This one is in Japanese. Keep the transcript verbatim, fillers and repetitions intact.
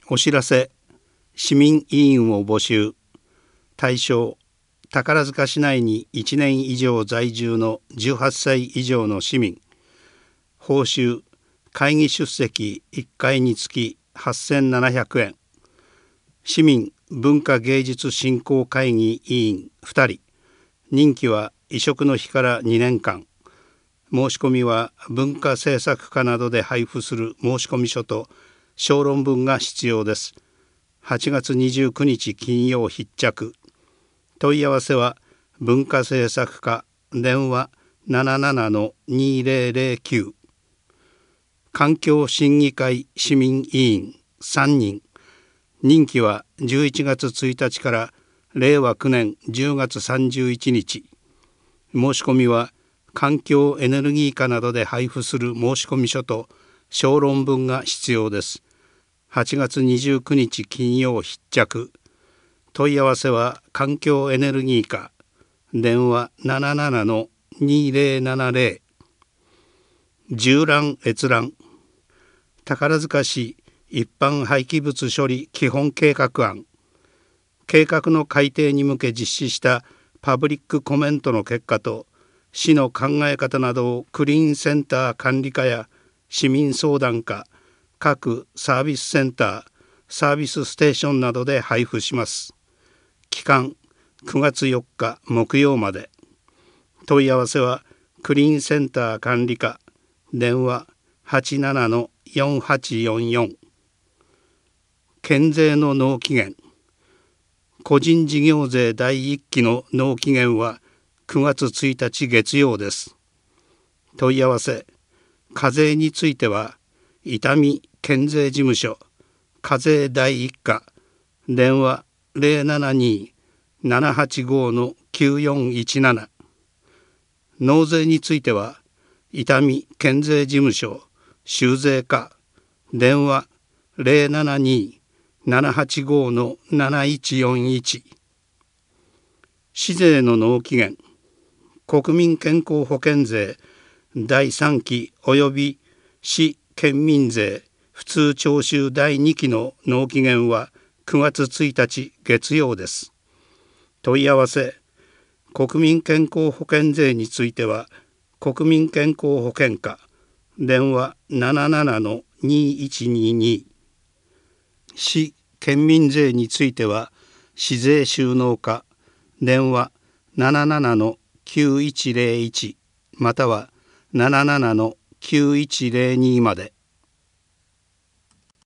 お知らせ。市民委員を募集。対象、宝塚市内にいちねん以上在住のじゅうはっさい以上の市民。報酬、会議出席いっかいにつきはっせんななひゃくえん。市民文化芸術振興会議委員ふたり。任期は移植の日からにねんかん。申し込みは文化政策課などで配布する申込書と小論文が必要です。はちがつにじゅうくにち金曜必着。問い合わせは文化政策課、電話 ななななのにぜろぜろきゅう。環境審議会市民委員さんにん。任期はじゅういちがつついたちかられいわきゅうねんじゅうがつさんじゅういちにち。申し込みは環境エネルギー課などで配布する申込書と小論文が必要です。はちがつにじゅうくにち金曜必着。問い合わせは環境エネルギー課、電話 ななななのにぜろななぜろ。縦覧閲覧。宝塚市一般廃棄物処理基本計画案。計画の改定に向け実施したパブリックコメントの結果と市の考え方などをクリーンセンター管理課や市民相談課、各サービスセンター、サービスステーションなどで配布します。期間くがつよっか木曜まで。問い合わせはクリーンセンター管理課、電話 はちななのよんはちよんよん。県税の納期限。個人事業税だいいっきの納期限はくがつついたち月曜です。問い合わせ。課税については伊丹県税事務所課税だいいっか、電話 ぜろななに ななはちご のきゅうよんいちなな。納税については伊丹県税事務所収税課、電話 ぜろななに ななはちご のなないちよんいち。市税の納期限。国民健康保険税だいさんき及び市県民税普通徴収だいにきの納期限はくがつついたち月曜です。問い合わせ。国民健康保険税については国民健康保険課、電話 ななななのにいちにに。市県民税については市税収納課、電話 ななななのきゅういちぜろいち または ななななのきゅういちぜろに まで。